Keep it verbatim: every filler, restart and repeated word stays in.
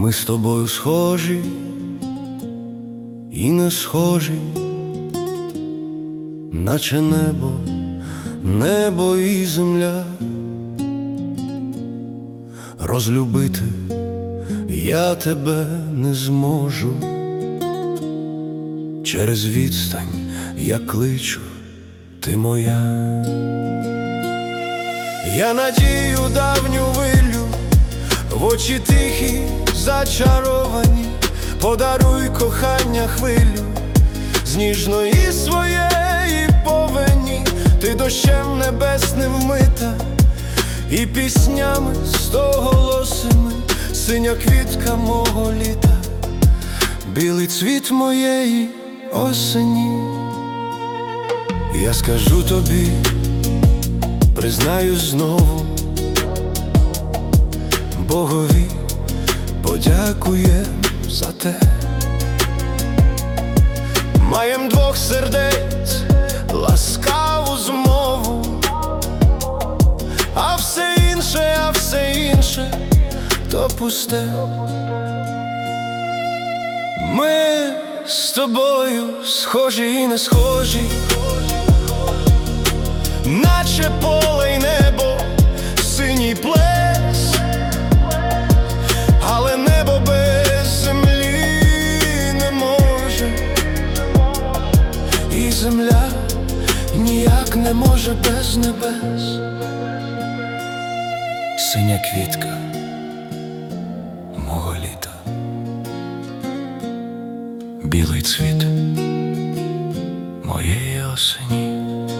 Ми з тобою схожі і не схожі, наче небо, небо і земля. Розлюбити я тебе не зможу, через відстань я кличу, ти моя. Я надію давню вилю, в очі тихі, зачаровані, подаруй кохання хвилю з ніжної своєї повені. Ти дощем небесним вмита і піснями стоголосими, синя квітка мого літа, білий цвіт моєї осені. Я скажу тобі, признаюсь знову, Богові подякуєм за те. Маєм двох сердець ласкаву змову, а все інше, а все інше то пусте. Ми з тобою схожі і не схожі, наче поле й небо, синій плес, але небо без землі не може, і земля ніяк не може без небес. Синя квітка мого літа, білий цвіт моєї осені.